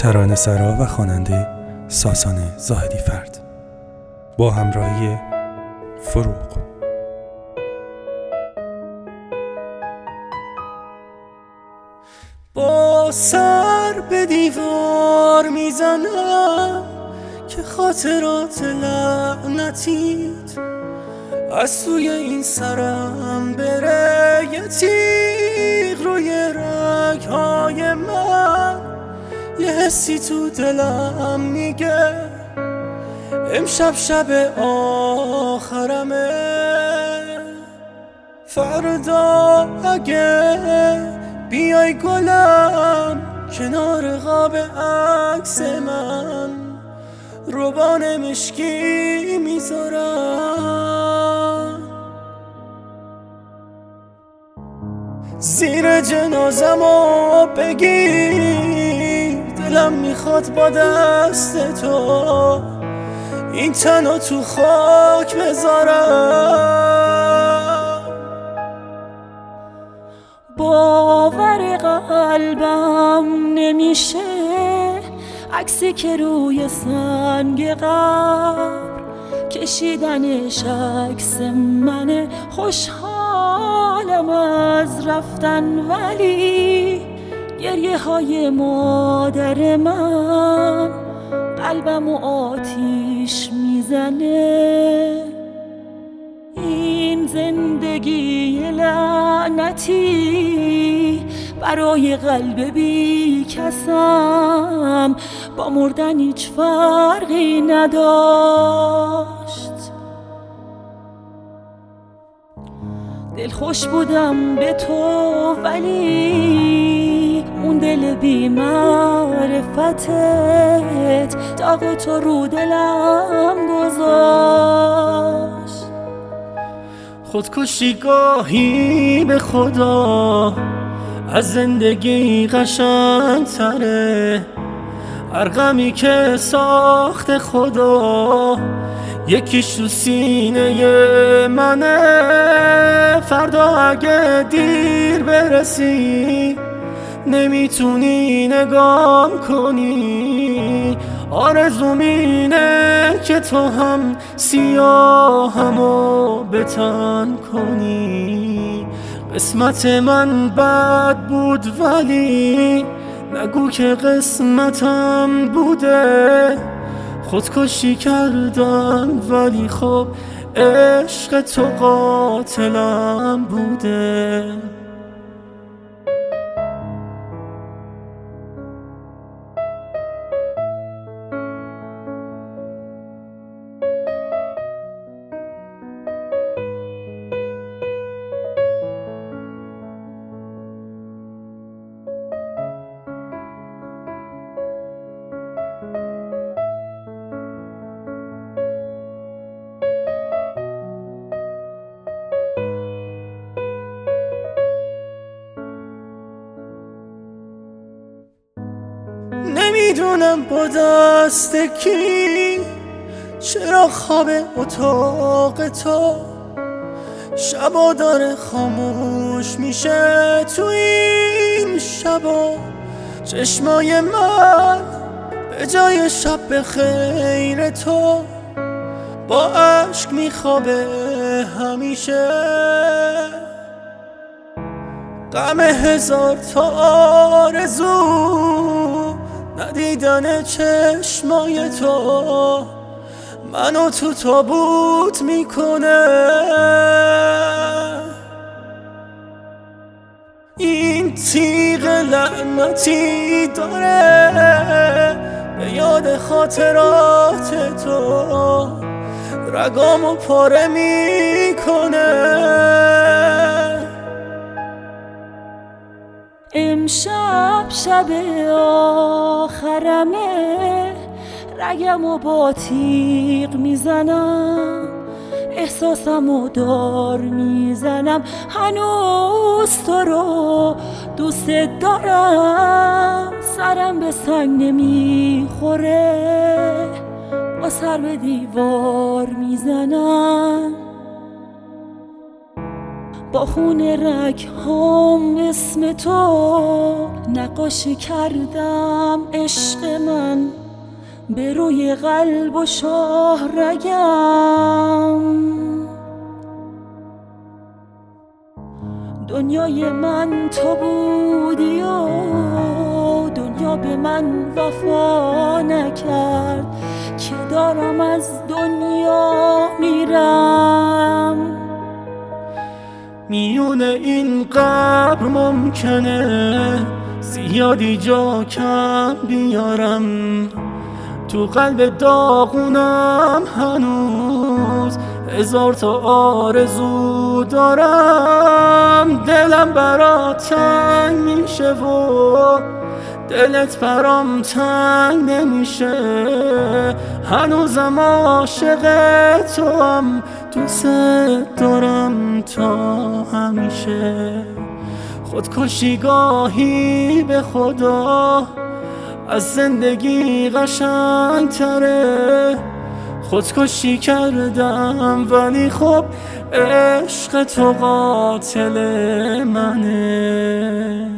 ترانه‌سرا و خواننده ساسان زاهدی فرد با همراهی فروغ. با سر به دیوار میزنم که خاطرات لعنتیت از توی این سرم بره، یه تیغ روی رگهای من، یه حسی تو دلم میگه امشب شب آخرمه. فردا اگه بیای گلم کنار قاب عکس من، روبان مشکی میذارم زیر جنازمو بگیر، دلم میخواد با دست تو این تنو تو خاک بذارم. باور قلبم نمیشه عکسی که روی سنگ قبر کشیدنش عکس منه. خوشحالم از رفتن ولی گریه های مادر من قلبمو آتیش میزنه. این زندگی لعنتی برای قلب بی کسم با مردن هیچ فرقی نداشت. دل خوش بودم به تو ولی اون دل بی معرفتت داغ تو رو دلم گذاشت. خودکشی گاهی به خدا از زندگی قشنگ‌تره، هر غمی که ساخت خدا یکیش تو سینه منه. فردا اگه دیر برسی نمیتونی نگام کنی، آرزوم اینه که تو هم سیاهمو بتن کنی. قسمت من بد بود ولی نگو که قسمتم بوده. خودکشی کردم ولی خب عشق تو قاتلم بوده. نمیدونم با دست کی چرا خواب اتاق تو شبا داره خاموش میشه. تو این شبا چشمای من به جای شب به خیر تو با عشق میخوابه همیشه. غم هزار تا آرزو ندیدن چشمای تو منو تو تابوت میکنه. این تیغ لعنتی داره به یاد خاطرات تو رگامو پاره میکنه. امشب شب آخرمه، رگمو با تیغ میزنم، احساسمو دار میزنم. هنوز تو رو دوست دارم، سرم به سنگ نمیخوره، با سر به دیوار میزنم. با خون رگ‌هام اسم تو نقاشی کردم عشق من به روی قلب و شاه رگم. دنیای من تو بودی و دنیا به من وفا نکرد که دارم از دنیا میرم. میون این قبر ممکنه زیادی جا کم بیارم، تو قلب داغونم هنوز هزار تا آرزو دارم. دلم برات تنگ میشه و دلت برام تنگ نمیشه، هنوزم عاشق تو هم، دوست دارم تا همیشه. خودکشی گاهی به خدا از زندگی قشنگ تره، خودکشی کردم ولی خب عشق تو قاتل منه.